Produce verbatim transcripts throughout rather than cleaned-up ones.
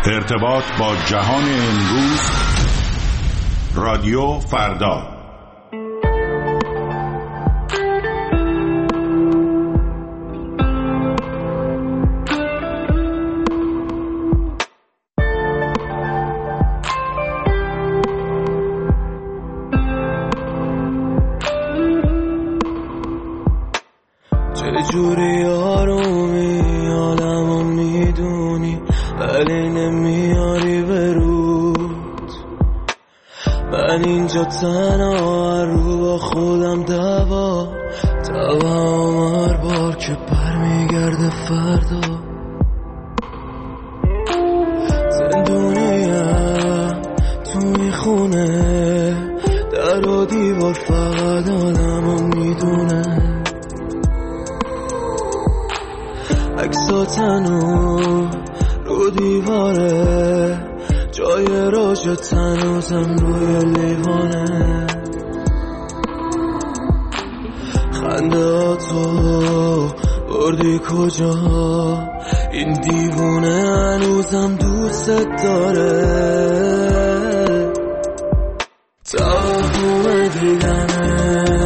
ارتباط با جهان امروز، رادیو فردا. چجوری آرومی آدمو میدونی ولی نمیاری برود. من اینجا تنها رو با خودم دوا دوا مر بار که برمیگرده فردا. زندونیم تو میخونه در و دیوار فقط آدمو میدونه. عکساتنو رو دیواره جای راجع تنوزم روی لیوانه. خنده تو بردی کجا؟ این دیوونه هنوزم دوست داره. توهم دیدنه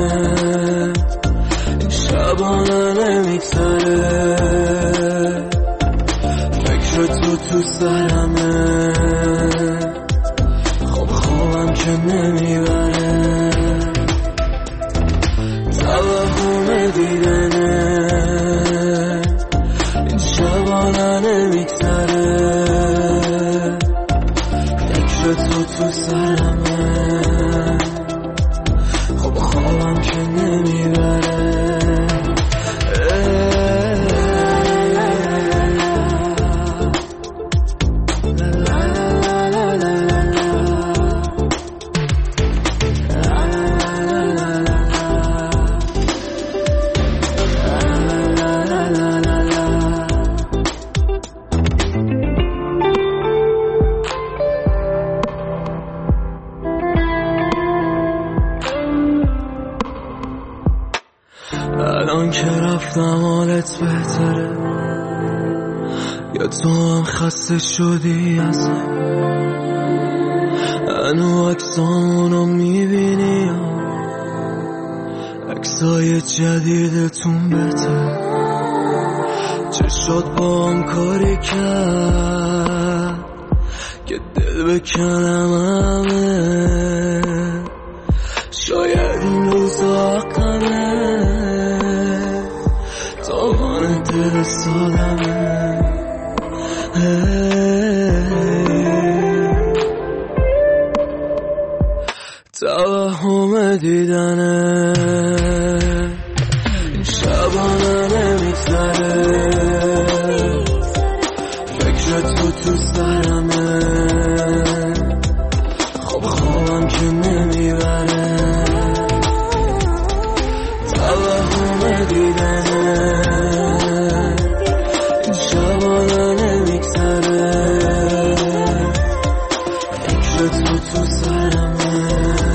این شبانه نمیگذره. تو تو سرمه خواب خوابم که نمیبره. توهم دیدنه این شبانه نمیگذره. فکر تو تو سرمه خواب خوابم که نمیبره. الان که رفتم حالت بهتره یا تو هم خسته شدی از هنو عکسامونو میبینی؟ عکسای جدیدتون بهتر چه شد با هم کاری کرد که دل بکنم همه. شاید این روزا حقمه تاوان دل سادمه. توهم دیدنه این شبانه نمیگذره. فکر تو تو سرمه خواب خوابم که نمیبره. توهم دیدنه این شبانه نمیگذره. فکر تو تو سرمه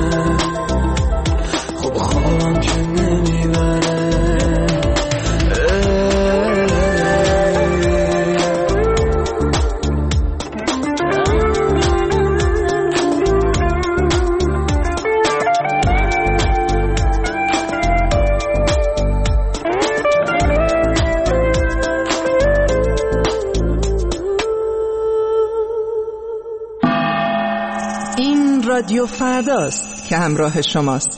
خواب خوابم که نمیبره. رادیو فرداست که همراه شماست.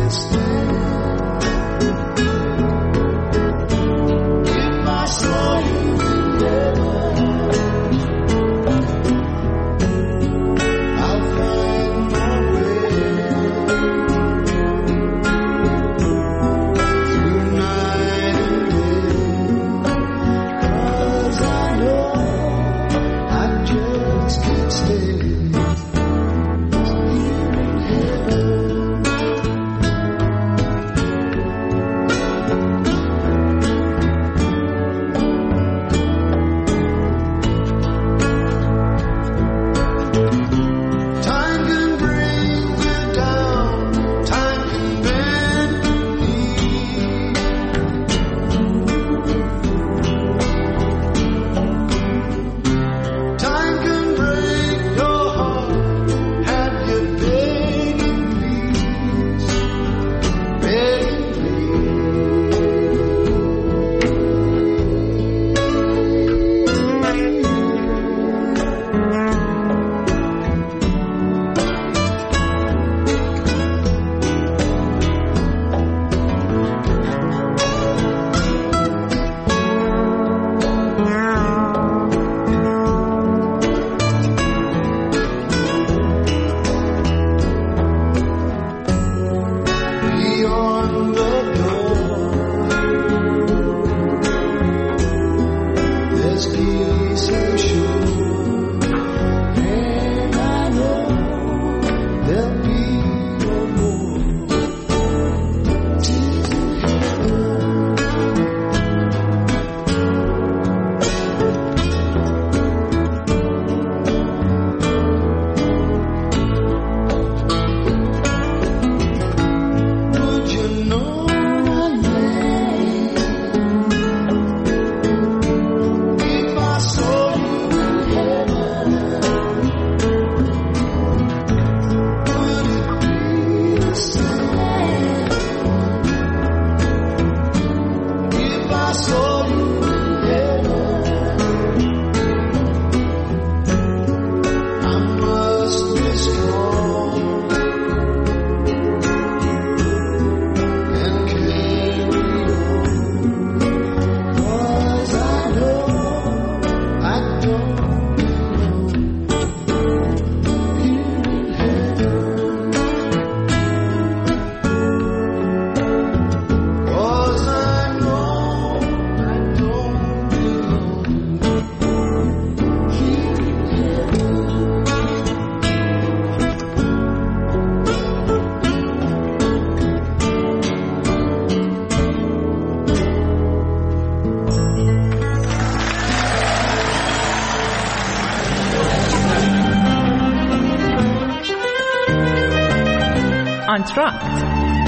آنتراکت.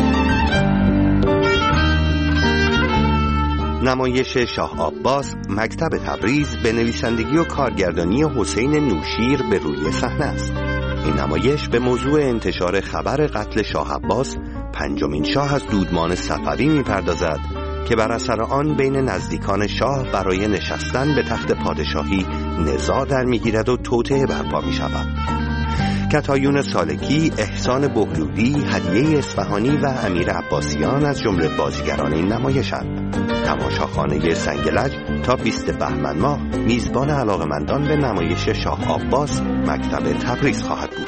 نمایش شاه عباس مکتب تبریز به نویسندگی و کارگردانی حسین نوشیر به روی صحنه است. این نمایش به موضوع انتشار خبر قتل شاه عباس پنجمین شاه از دودمان صفوی می‌پردازد که بر اثر آن بین نزدیکان شاه برای نشستن به تخت پادشاهی نزاع در می‌گیرد و توطئه برپا می‌شود. کتایون سالکی، احسان بهلولی، هدیه اصفهانی و امیر عباسیان از جمله بازیگران این نمایشند. تماشاخانه سنگلج تا بیست بهمن ماه میزبان علاقه‌مندان به نمایش شاه عباس مکتب تبریز خواهد بود.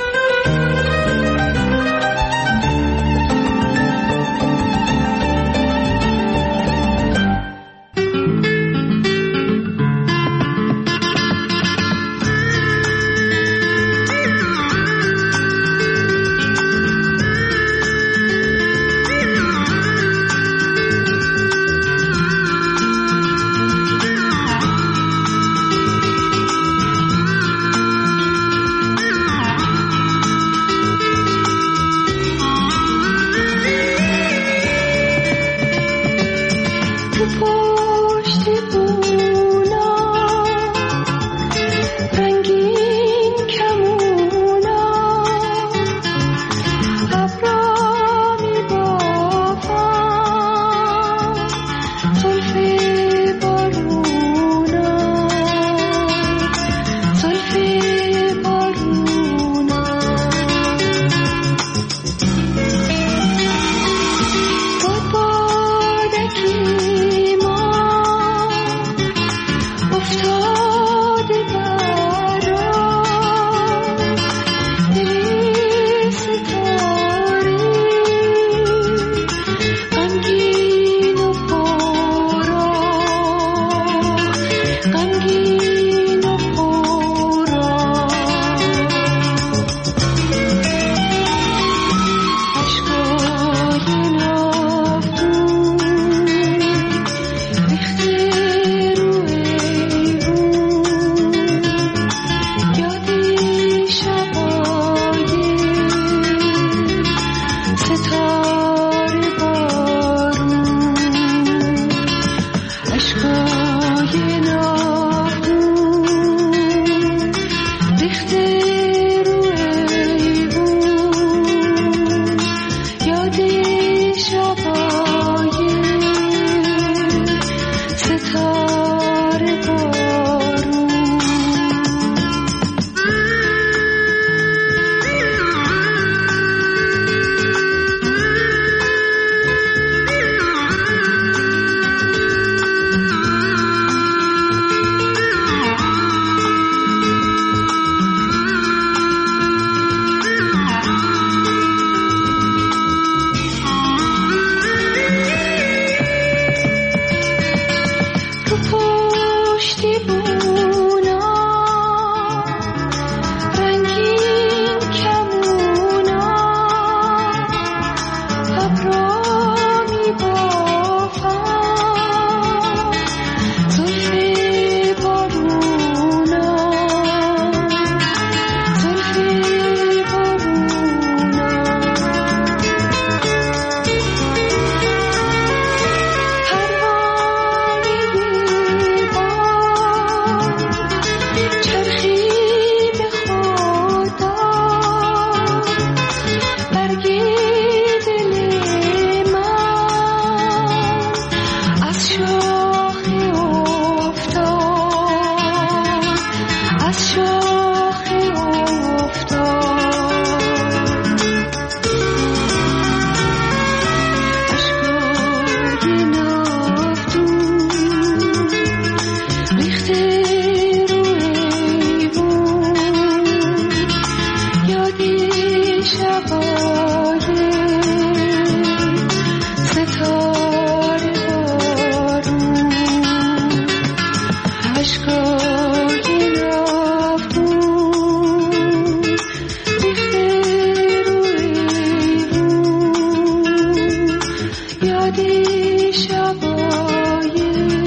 دادی شبای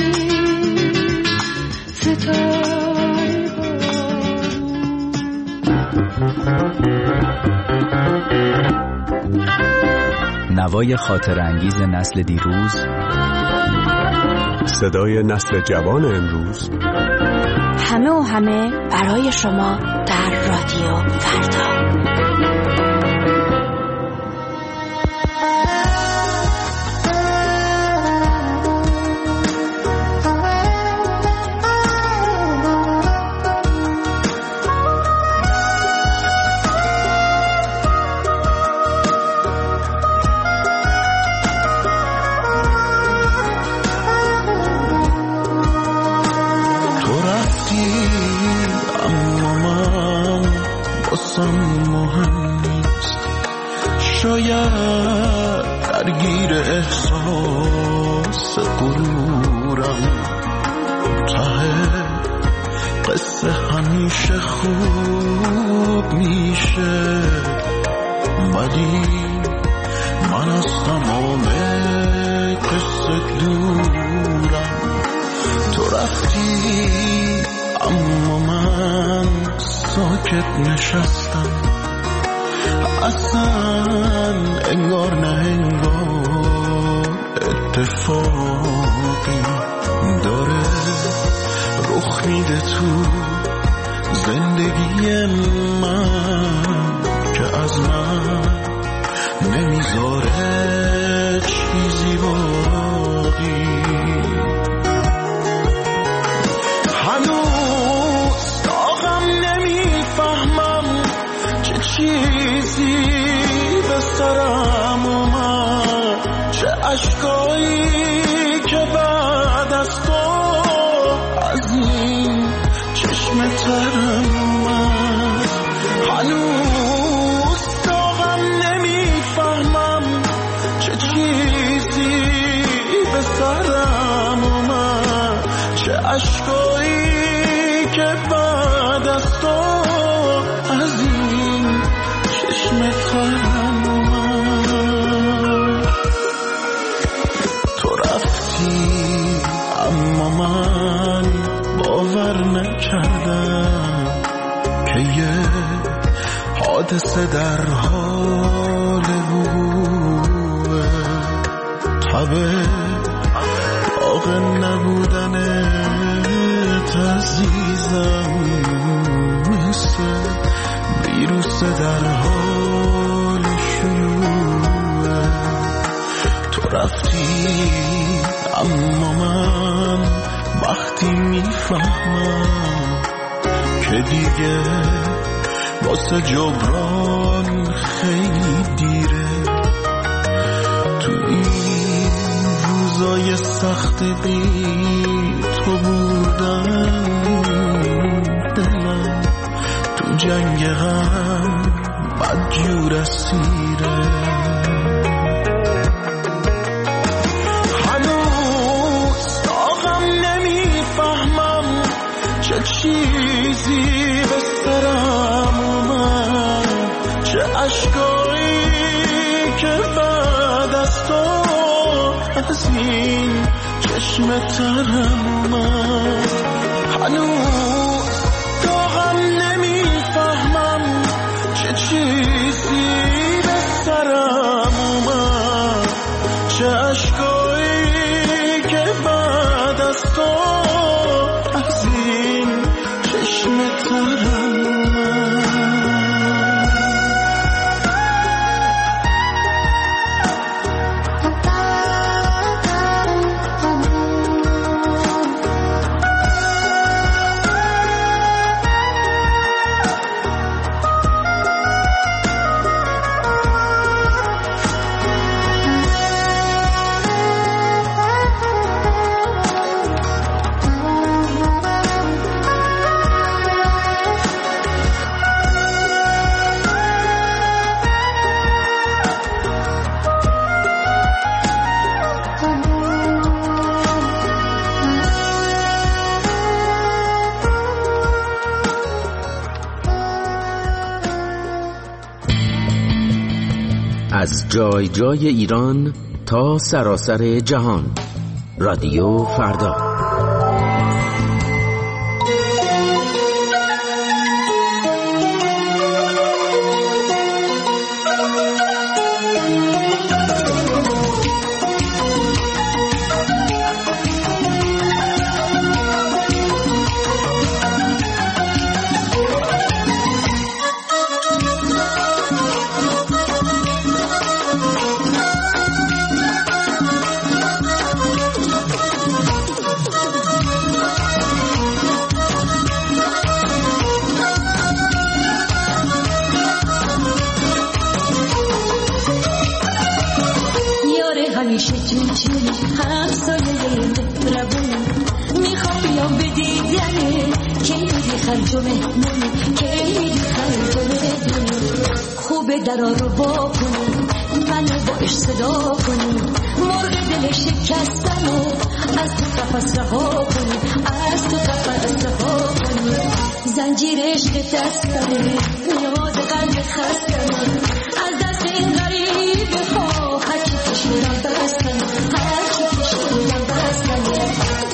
ستاره نوای خاطر انگیز نسل دیروز، صدای نسل جوان امروز، همه و همه برای شما در رادیو فردا. مهم نیست، شاید درگیر احساس غرورم، ته قصه همیشه خوب میشه، ولی من از تمام قصه دورم. تو رفتی اما من ساکت نشستم، اصلا انگار نه انگار اتفاقی داره رخ میده تو زندگی من که از من نمیذاره چیزی باقی. هنوز داغم نمیفهمم چه چیزی به سرم اومد، چه اشکایی که بعد از تو از این چشم ترم اومد. هنوز داغم نمیفهمم چه چیزی به سرم اومد، چه اشکایی که بعد از تو از این چشم ترم اومد. تو رفتی اما من باور نکردم که یه حادثه در حال وقوعه، تبه داغ نبودنت عزیزم مثل ویروس در حال شیوعه. تو رفتی اما من وقتی میفهمم که دیگه واسه جبران خیلی دیره، تو این روزای سخت بی تو بودن دلم تو جنگ غم بدجور اسیره. هنوز داغم نمیفهمم چه چیزی به سرم اومد، چه اشکایی که بعد از تو از این چشم ترم اومد. هنوز داغم نمیفهمم چه چیزی به سرم اومد، چه اشکایی که بعد از تو از این چشم ترم اومد. از جای جای ایران تا سراسر جهان. رادیو فردا. درا رو با کنی منو با عشق صدا کنی، مرغ دل شکستم و از تو قفس رها کنی، از تو قفس رها کنی. زنجیر عشق دستمه، نیاز قلب خستمه، از دست این غریبه ها هر چی کشیدم بستمه، هر چی کشیدم بستمه.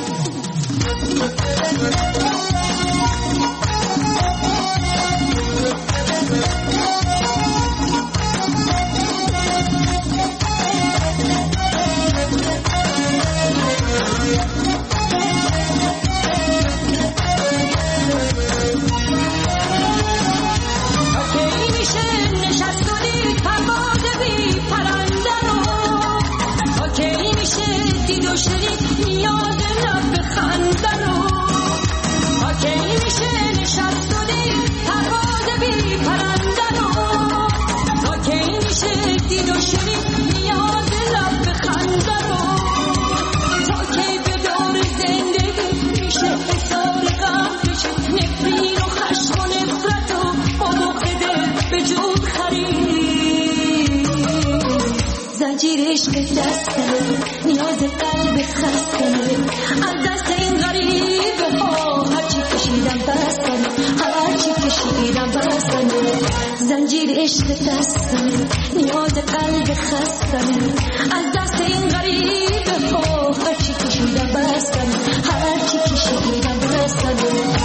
عشق دستمه، نیاز قلب خستمه، از دست این غریبه ها هرچی کشیدم بستمه، هرچی کشیدم بستمه. زنجیر عشق دستمه، نیاز قلب خستمه، از دست این غریبه ها هرچی کشیدم بستمه، هرچی کشیدم بستمه.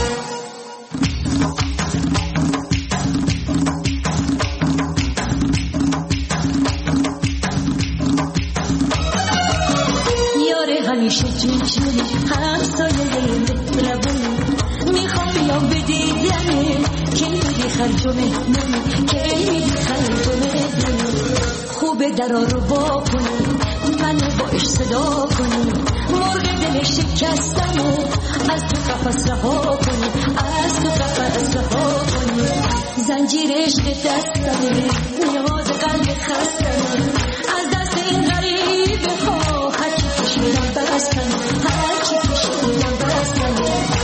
همیشه جون جونی همسایه مهربونی، میخوام بیام به دیدنه که میدی خرج و مهمونی، که میدی خرج و مهمونی. خوبه درا رو با کنی منو با عشق صدا کنی، مرغ دل شکستم و از تو قفس رها کنی، از تو قفس رها کنی. زنجیر عشق دستمه، نیاز قلب خستمه، از دست این غریبه ها هرچی کشیدم بستم، هرچی کشیدم بستم.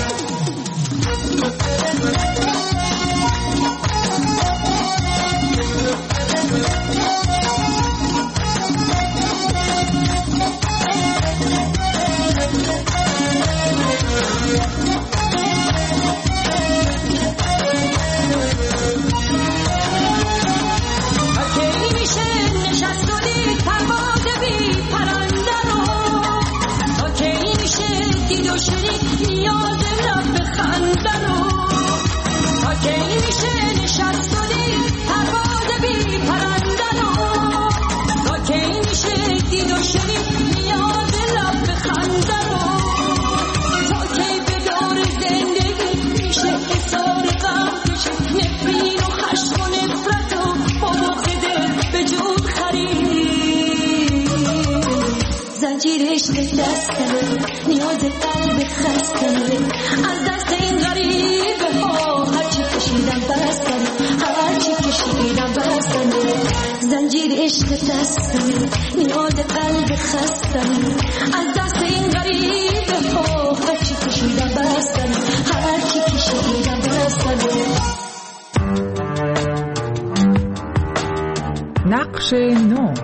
دستمه، نیاز قلب خستمه، از دست این غریبه ها هرچی کشیدم بستمه، هرچی کشیدم بستمه. زنجیر عشق دستمه، نیاز قلب خستمه، از دست این غریبه ها هرچی کشیدم بستمه، هرچی کشیدم بستمه. نقش نو.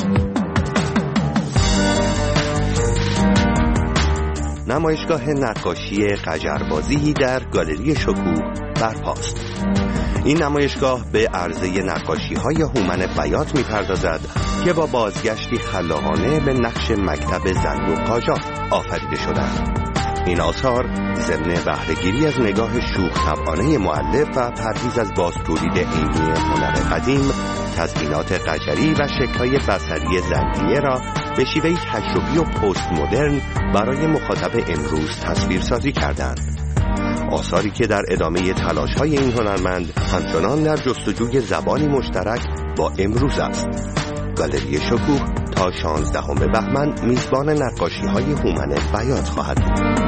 نمایشگاه نقاشی قجربازی در گالری شکوه برپاست. این نمایشگاه به عرضه نقاشی‌های هومن بیات می‌پردازد که با بازگشتی خلاقانه به نقش مکتب زند و قاجار آفریده شدند. این آثار ضمن بهره‌گیری از نگاه شوخ طبعانه مؤلف و پرهیز از بازتولید عینی هنر قدیم، تزئینات قجری و شکل‌های بصری زندیه را به شیوهی تجربی و پست مدرن برای مخاطب امروز تصویرسازی کردند. آثاری که در ادامه تلاش‌های این هنرمند همچنان در جستجوی زبانی مشترک با امروز است. گالری شکوه تا شانزدهم بهمن میزبان نقاشی‌های هومن بیات خواهد بود.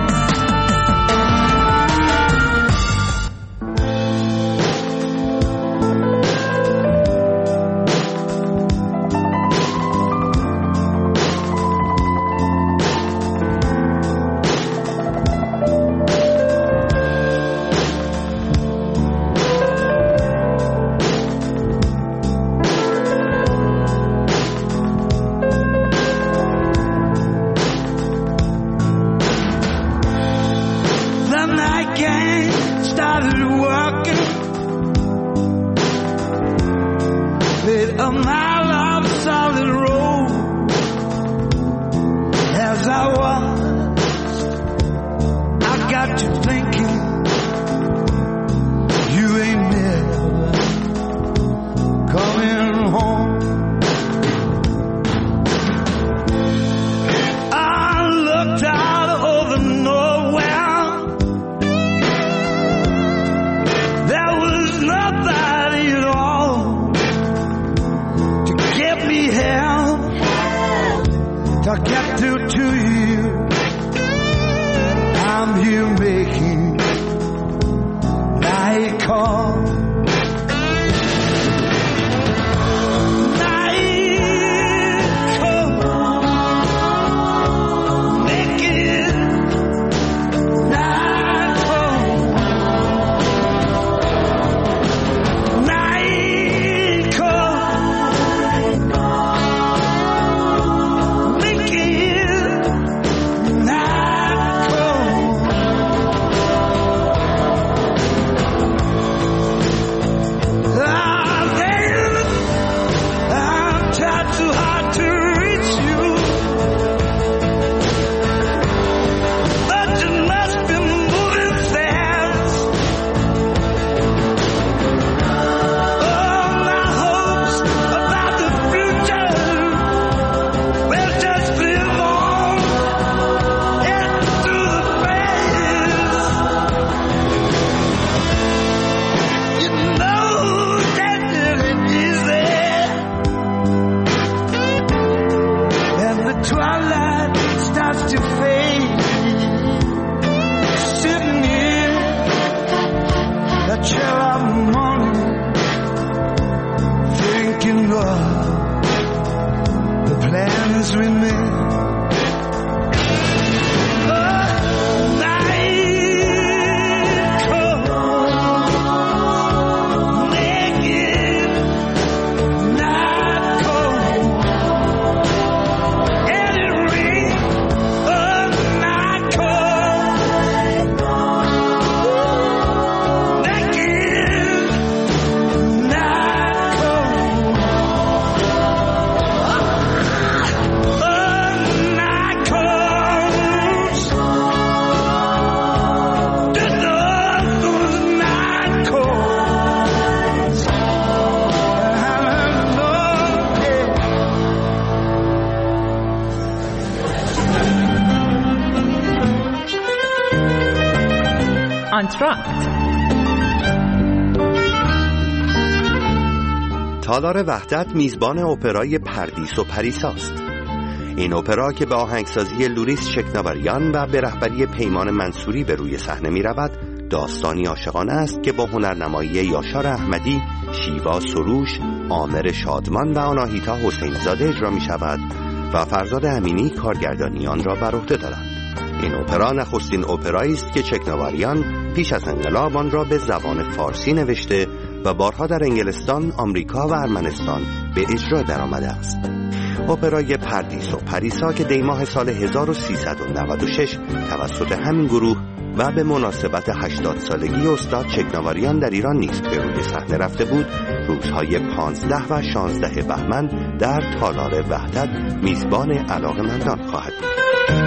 آنتراکت. تالار وحدت میزبان اپرای پردیس و پریساست. این اپرا که به آهنگسازی لوریس شکناوریان و به رهبری پیمان منصوری به روی صحنه می رود، داستانی عاشقانه است که با هنرنمایی یاشار احمدی، شیوا سروش، عامر شادمان و آناهیتا حسین زاده اجرا می شود و فرزاد امینی کارگردانی آن را بر عهده دارد. این اپرا نخستین اپرایی است که چکناوریان پیش از انقلاب آن را به زبان فارسی نوشته و بارها در انگلستان، آمریکا و ارمنستان به اجرا درآمده است. اپرای پردیس و پریسا که دی ماه سال هزار و سیصد و نود و شش توسط همین گروه و به مناسبت هشتاد سالگی استاد چکناوریان در ایران نیز به روی صحنه رفته بود، روزهای پانزده و شانزده بهمن در تالار وحدت میزبان علاقه‌مندان خواهد بود.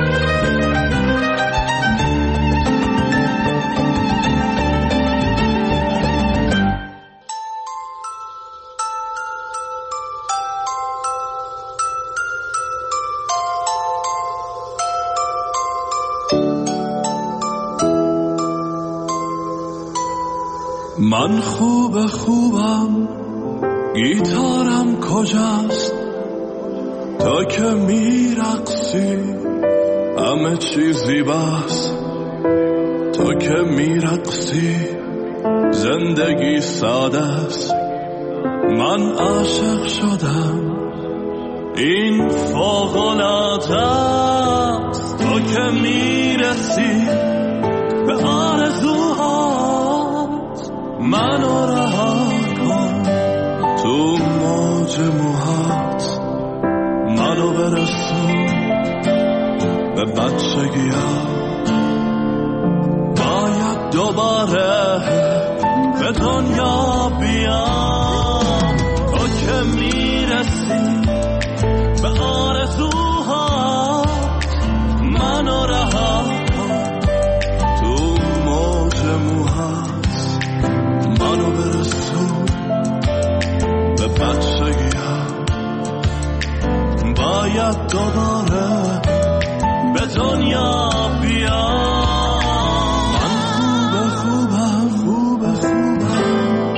من خوب خوبم، گیتارم کجاست؟ تا که میرقصی همه چیزی بس. تا که میرقصی زندگی ساده است. من عاشق شدم، این فوق‌العاده است. تا که میرسی به آرزوهات منو رها کن، تو موج موهات منو برسون به بچگی‌ها. باید دوباره به دنیا بیام. تو که میرسی به آرزوهات منو رها کن، تو موج موهات منو برسون به بچگی‌ها. باید دوباره به دنیا بیام. من خوبه خوبم، خوبه خوبم.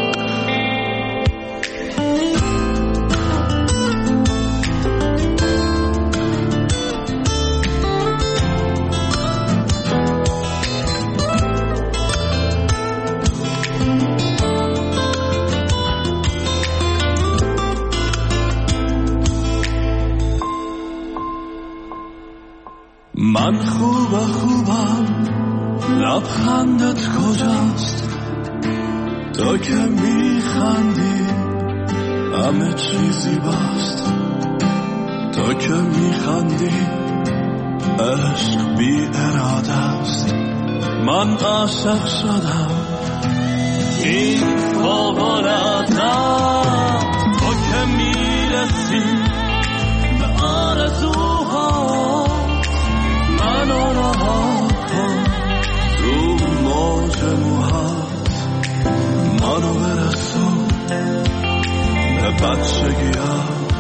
من خوبه خوبم، لبخندت کجاست؟ تو که میخندی همه چیزی بست. تو که میخندی عشق بی اراده است. من عاشق شدم، این فوق‌العاده است. تو که میرسی به آرزوها منو رها کن، تو موج موهات منو برسون به بچگی‌ها.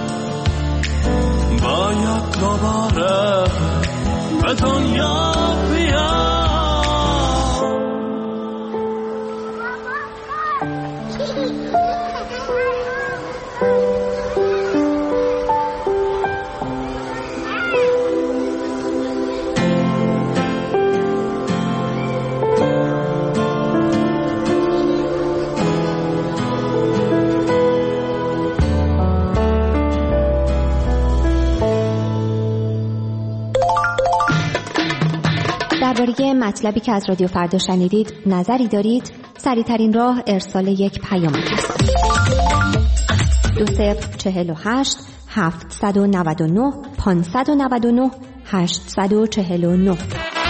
باید دوباره به دنیا بیام. درباره مطلبی که از رادیو فردا شنیدید نظری دارید؟ سریع‌ترین راه ارسال یک پیام است. دو صفر چهل و هشت هفتصد و نود و نه پانصد و نود و نه هشتصد و چهل و نه.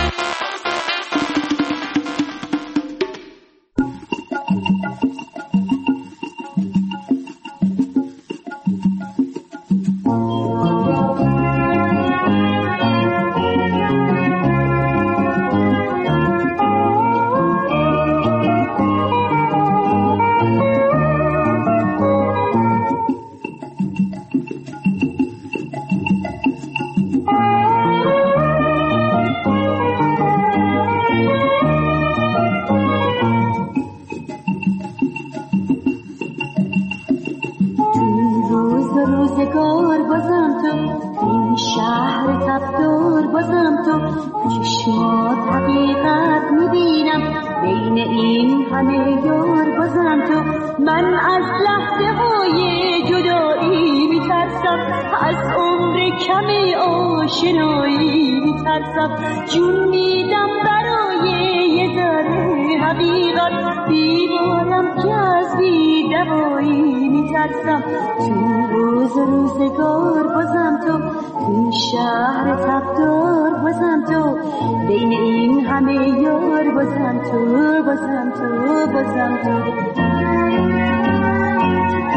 جون میدم برای یه ذره حقیقت، بیمارم که از بی دوایی میترسم. تو روز روزگار بازم تو، تو شهر تبدار بازم تو، بین این همه یار بازم تو، بازم تو، بازم تو.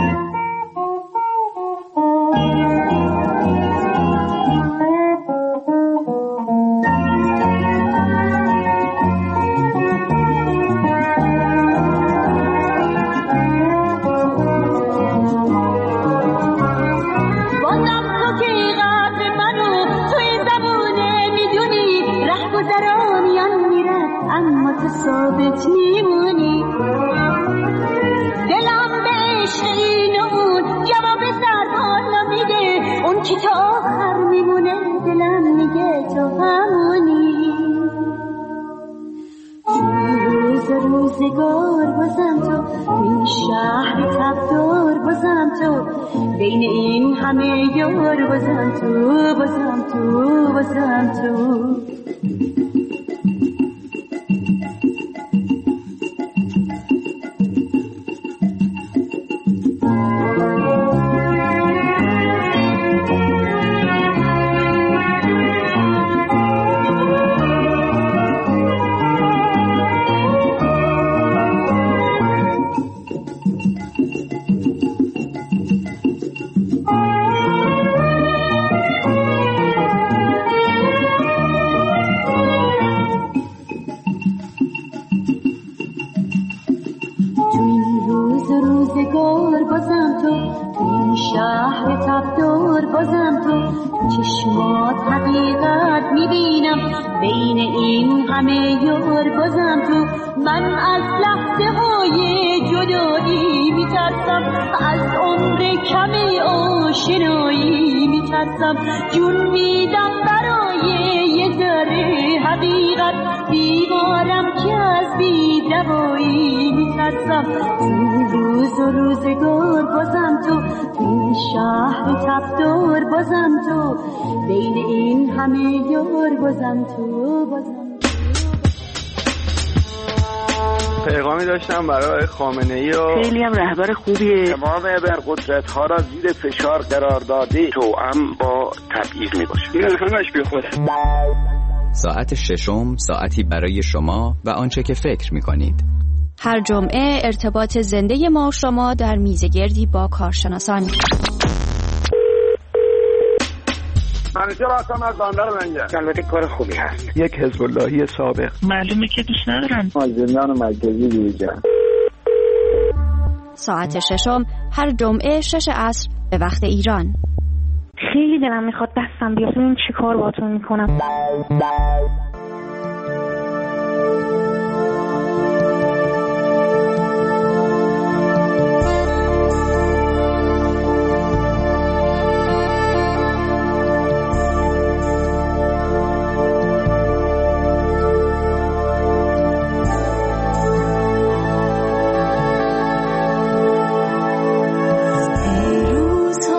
گذرا میان میرد اما تو ثابت میمونی. دلم به عشق این اون جواب سر بالا میده، اون کی تا آخر میمونه دلم میگه تو همونی. روز روزگار بازم تو، این شهر تبدار بازم تو، بین این همه یار بازم تو، بازم تو، بازم تو. جون میدم برای یه ذره حقیقت، بیمارم که از بی‌دوایی میترسم. تو روز و روزگار بازم تو، این شهر تبدار بازم تو، بین این همه یار بازم تو، بازم. پیغامی داشتم برای خامنه‌ای و خیلی هم رهبر خوبیه. تمام ابرقدرت ها را زیر فشار قرار داده، توأم با تبعیض میباشه. این همش بی خوده. ساعت ششم ساعتی برای شما و آنچه که فکر میکنید. هر جمعه ارتباط زنده ما و شما در میزگردی با کارشناسان. منیجر هستم از بندر منگه. البته کار خوبی هست. یک حزب اللهی سابق. معلومه که دوست ندارن. مازندران مرکزی دیگه. ساعت ششم هر جمعه شش عصر به وقت ایران. خیلی دلم میخواد دستم بیاد، ببین چی کار باهاتون میکنم.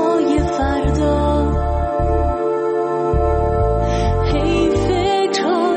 hey, فکر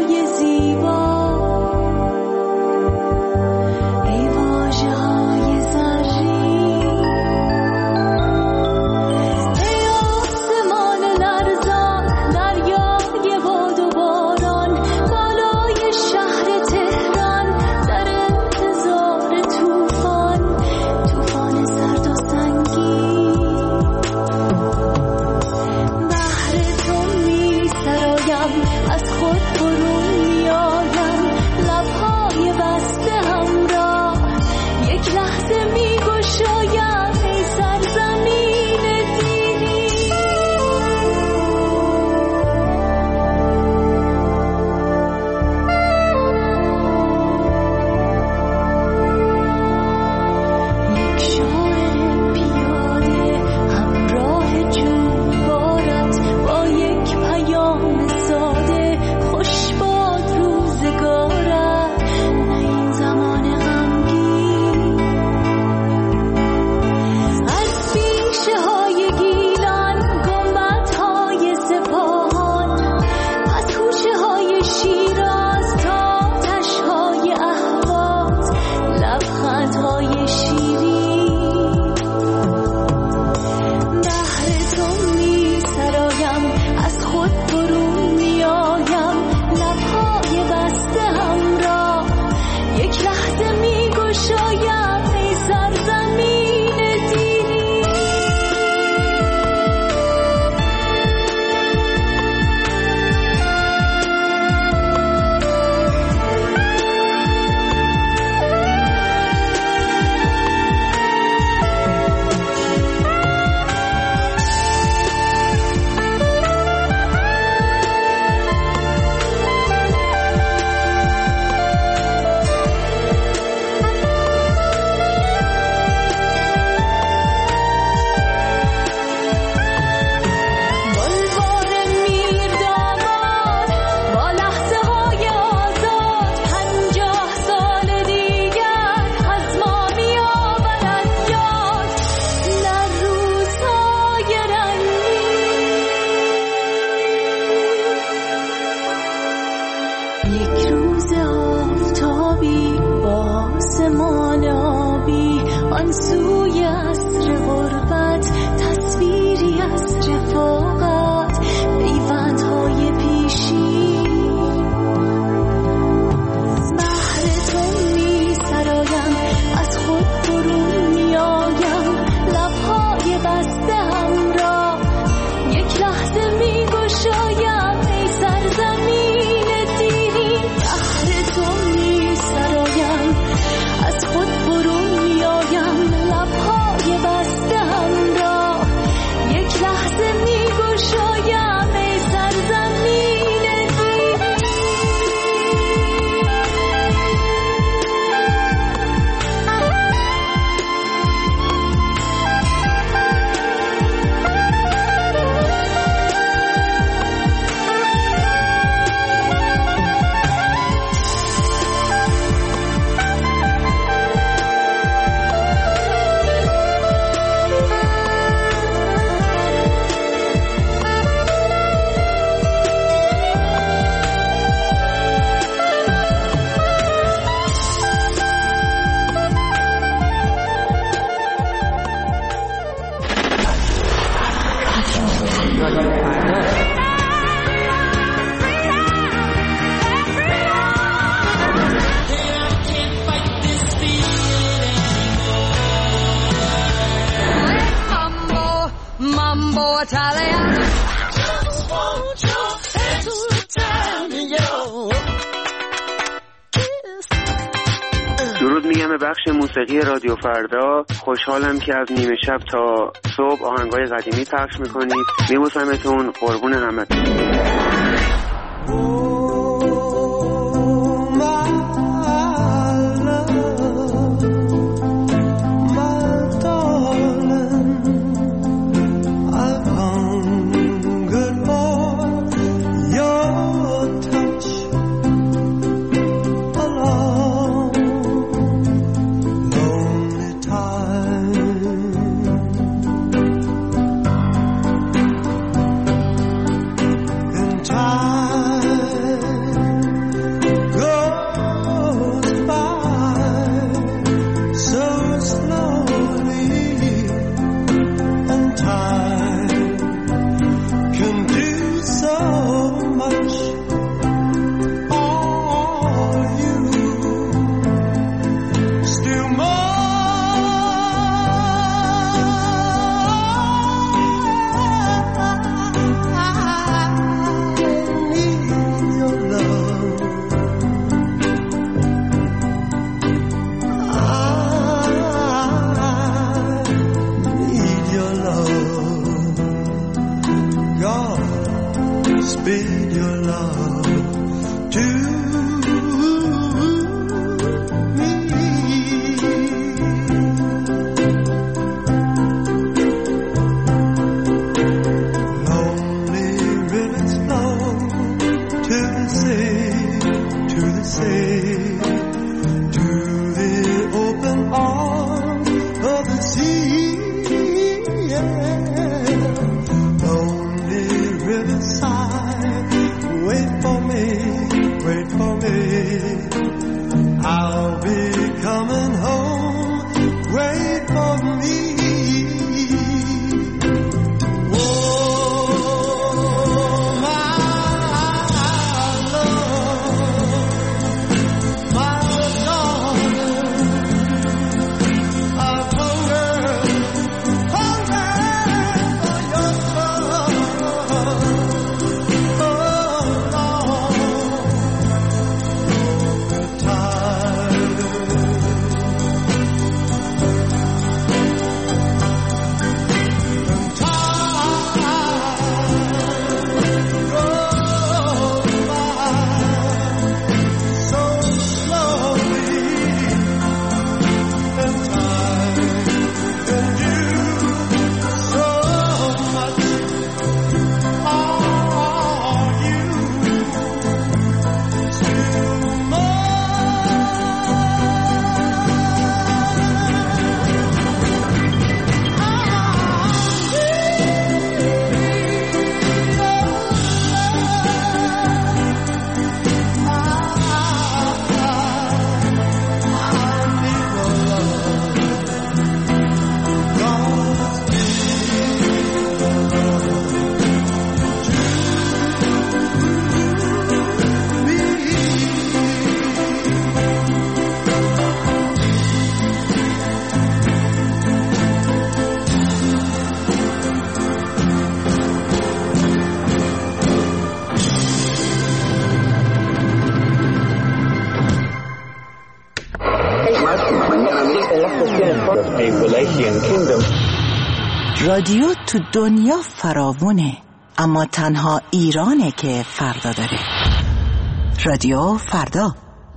یک روز آفتابی با آسمان آبی، آن سوی عصر غربت تصویری از رفاقت، پیوندهای پیشی بهر تو می سرایم، از خود برون می آیم، لبهای بسته هم را یک لحظه می گشایم، ای سرزمین دیرین بهر تو می سرایم، از خود برون می آیم، لبهای بسته هم را یک لحظه می گشایم، ای سرزمین دیرین. Mambo Italian. درود میگم به بخش موسیقی رادیو فردا. خوشحالم که از نیمه شب تا صبح آهنگای قدیمی پخش میکنید. میبوسمتون، قربون همتون. رادیو تو دنیا فراوونه، اما تنها ایرانه که فردا داره. رادیو فردا.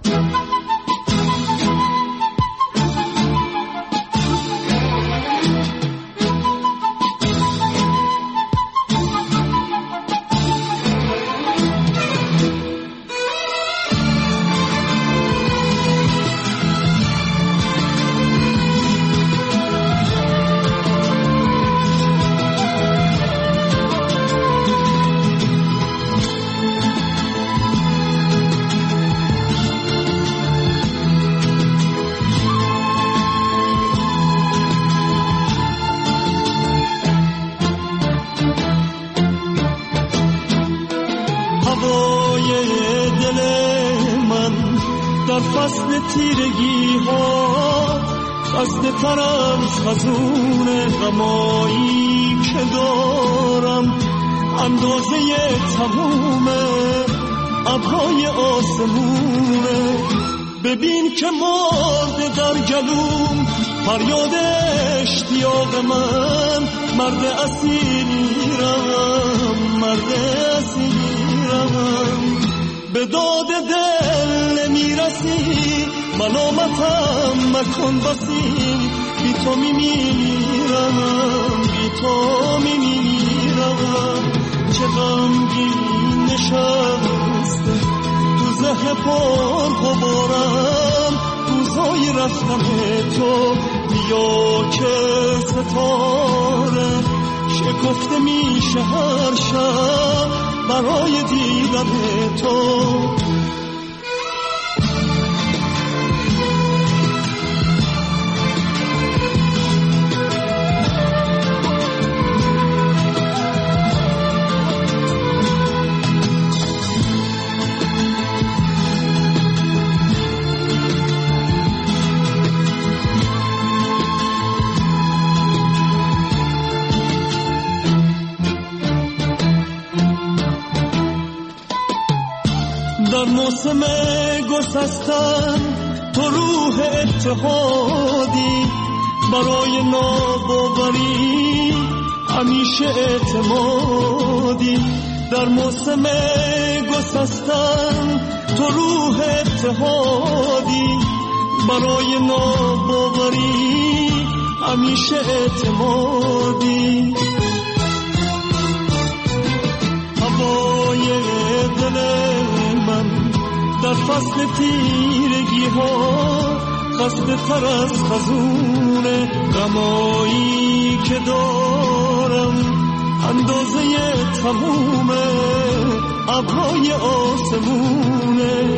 تیرگی ها خسته تر از خزون غمایی که دارم، اندازه تموم ابرهای آسمونه. ببین که مرده در گلوم فریاد اشتیاق من، مرد اسیرم، مرد اسیرم. به داد دل نمیرسی، ملامتم مکن بسی، بی تو میمیرم، بی تو میمیرم. چه غمگین نشسته تو ذهن پر غبارم، روزای رفتن تو بیا که ستاره شکفته میشه هر شب برای دیدن تو. در موسم گسستن تو روح اتحادی، برای ناباوری همیشه اعتمادی. در موسم گسستن تو روح اتحادی، برای ناباوری همیشه اعتمادی. هوای دل من در فصل تیرگی ها خسته تر از خزون غمایی که دارم، اندازه تموم ابرهای آسمونه.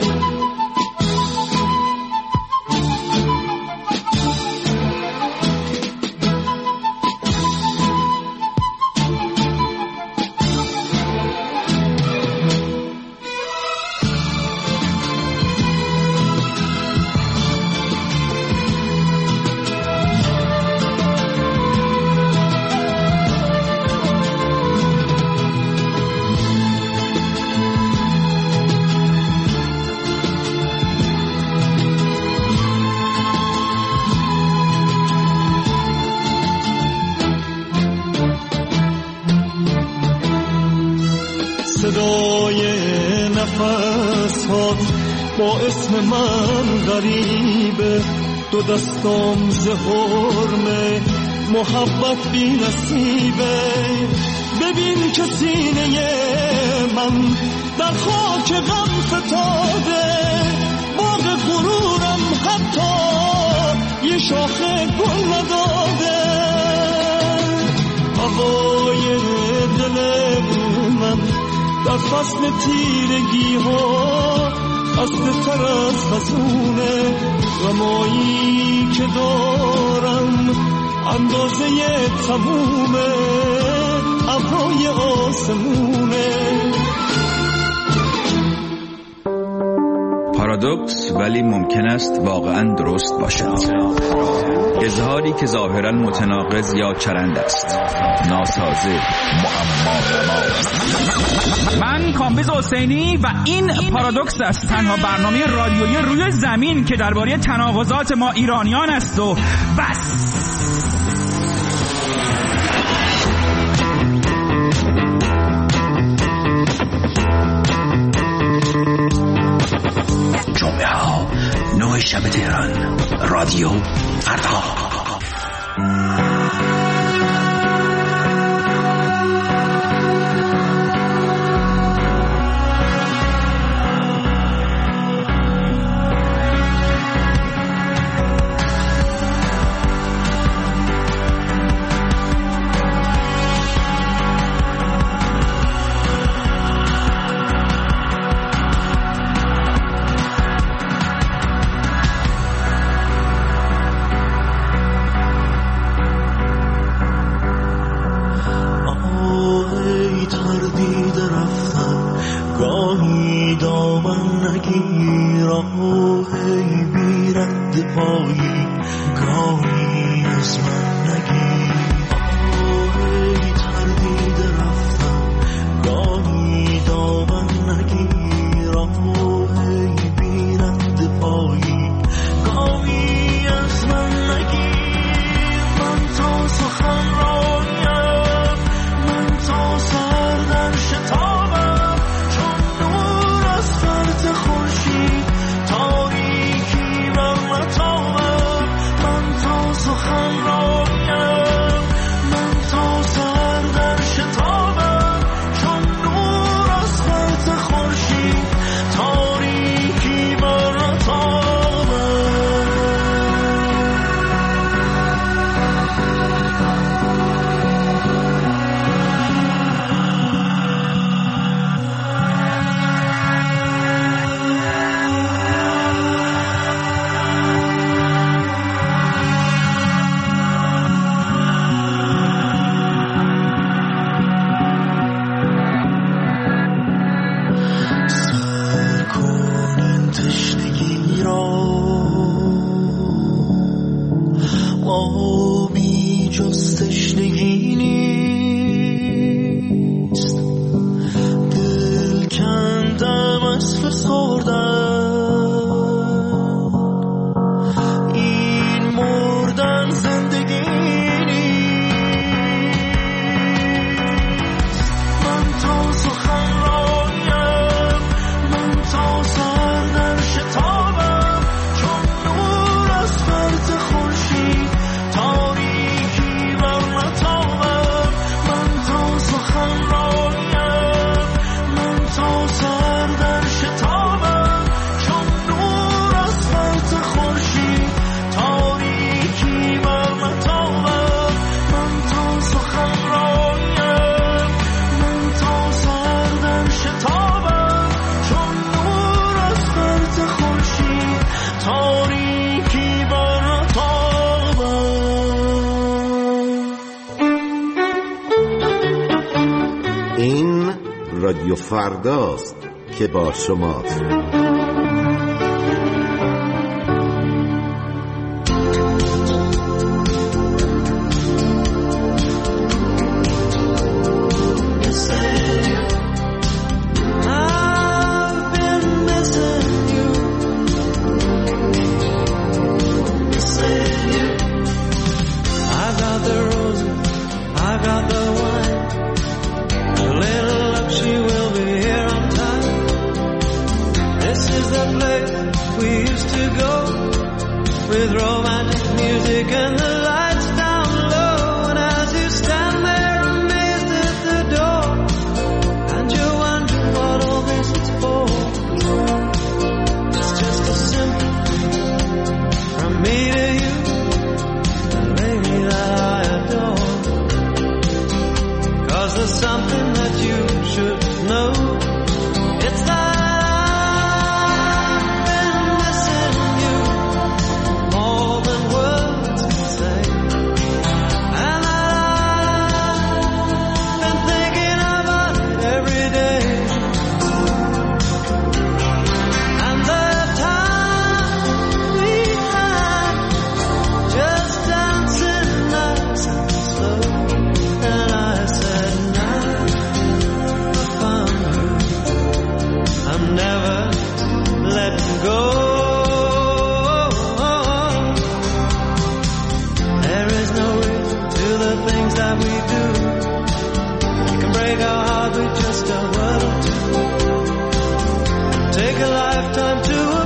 صدای نفس ها با اسم من غریبه، دو دستام زهرمه محبت بی نصیبه. ببین که سینه من در خاک غم فتاده، باغ غرورم حتی یه شاخه گل نداده. هوای دل من در فصل تیرگی ها خسته تر از خزون غمایی که دارم، اندازه تموم ابرهای آسمونه. پارادوکس ولی ممکن است واقعا درست باشد. اظهاری که ظاهرا متناقض یا چرند است، ناسازه، معما. من کامبیز حسینی و این پارادوکس است، تنها برنامه رادیویی روی زمین که درباره تناقضات ما ایرانیان است و بس. شب تهران. رادیو فردا. رادیو فرداست که با شماست. Take a lifetime to